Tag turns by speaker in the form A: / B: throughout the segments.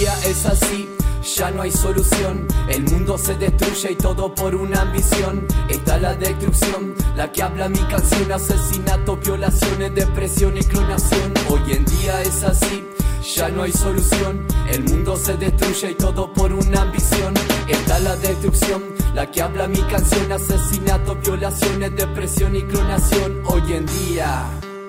A: día es así, ya no hay solución. El mundo se destruye y todo por una ambición. Está la destrucción, la que habla mi canción. Asesinato, violaciones, depresión y clonación. Hoy en día es así, ya no hay solución. El mundo se destruye y todo por una ambición. Está la destrucción, la que habla mi canción. Asesinato, violaciones, depresión y clonación. Hoy en día,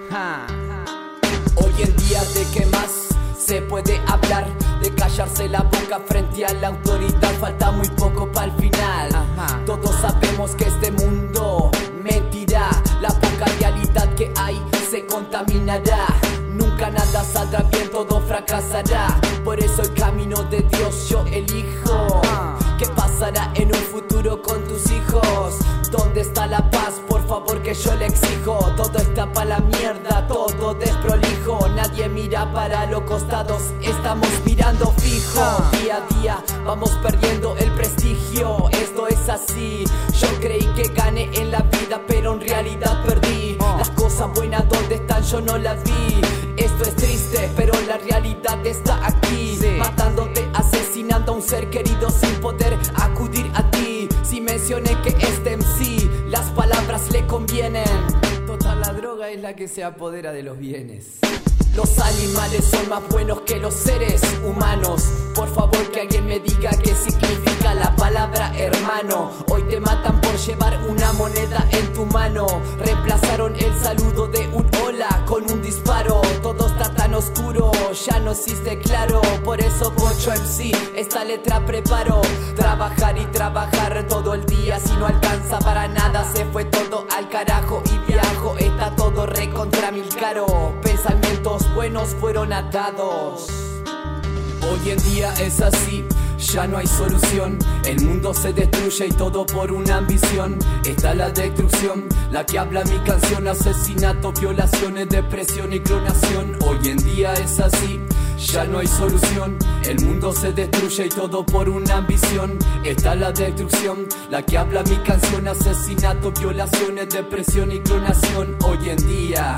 A: hoy en día, ¿de qué más se puede hablar? De callarse la boca frente a la autoridad. Falta muy poco para el final. Todos sabemos que este mundo mentirá. La poca realidad que hay se contaminará. Nunca nada saldrá bien, todo fracasará. Por eso el camino de Dios yo elijo. ¿Qué pasará en un futuro con tus hijos? ¿Dónde está la paz? Por favor que yo le exijo. Todo está pa' la mierda, todo desprolijo. Nadie mira para los costados, estamos mirando fijo. Día a día vamos perdiendo el prestigio. Esto es así. Yo creí que gané en la vida, pero en realidad perdí. Las cosas buenas, ¿dónde están? Yo no las vi. Esto es triste, pero la realidad está aquí. Matándote, asesinando a un ser querido sin poder acudir a ti. Si mencioné que este MC, las palabras le convienen. Total, la droga es la que se apodera de los bienes. Los animales son más buenos que los seres humanos. Por favor que alguien me diga qué significa la palabra hermano. Hoy te matan por llevar una moneda en tu mano. Reemplazaron el saludo de un hola con un disparo. Todo está tan oscuro, ya no existe claro. Por eso Pocho MC, esta letra preparo. Trabajar y trabajar todo el día. Si no alcanza para nada, se fue todo al carajo. Y viajo, está todo recontra mil caro. Pensamientos buenos fueron atados. Hoy en día es así, ya no hay solución. El mundo se destruye y todo por una ambición. Está la destrucción, la que habla mi canción. Asesinato, violaciones, depresión y clonación. Hoy en día es así, ya no hay solución. El mundo se destruye y todo por una ambición. Está la destrucción, la que habla mi canción. Asesinato, violaciones, depresión y clonación. Hoy en día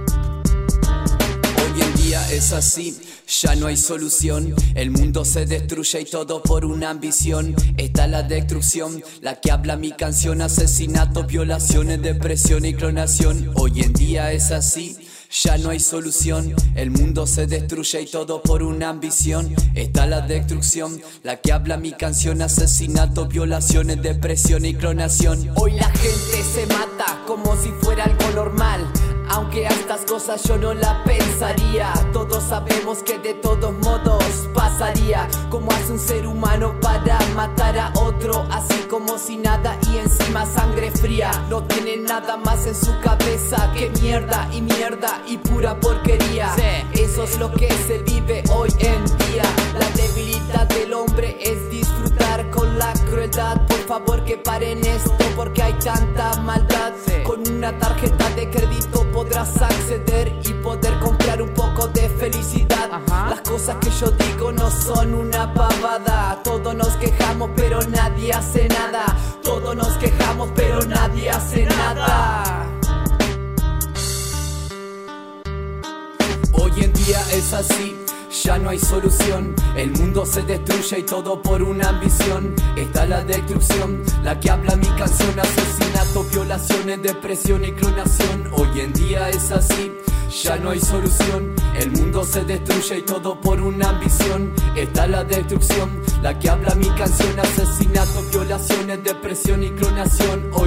A: es así, ya no hay solución. El mundo se destruye y todo por una ambición. Está la destrucción, la que habla mi canción. Asesinato, violaciones, depresión y clonación. Hoy en día es así, ya no hay solución. El mundo se destruye y todo por una ambición. Está la destrucción, la que habla mi canción. Asesinato, violaciones, depresión y clonación. Hoy la gente se mata como si fuera algo normal, aunque a estas cosas yo no la pensaría. Todos sabemos que de todos modos pasaría. Como hace un ser humano para matar a otro, así como si nada y encima sangre fría. No tiene nada más en su cabeza que mierda y pura porquería. Eso es lo que se vive hoy en día. La debilidad del hombre es disfrutar con la crueldad. Por favor que paren esto porque hay tanta maldad. Con una tarjeta de crédito podrás acceder y poder comprar un poco de felicidad. Las cosas que yo digo no son una pavada. Todos nos quejamos pero nadie hace nada. Todos nos quejamos pero nadie hace nada. Hoy en día es así, ya no hay solución. El mundo se destruye y todo por una ambición. Está la destrucción, la que habla mi canción. Asesinato, violaciones, depresión y clonación. Hoy en día es así, ya no hay solución. El mundo se destruye y todo por una ambición. Está la destrucción, la que habla mi canción. Asesinato, violaciones, depresión y clonación.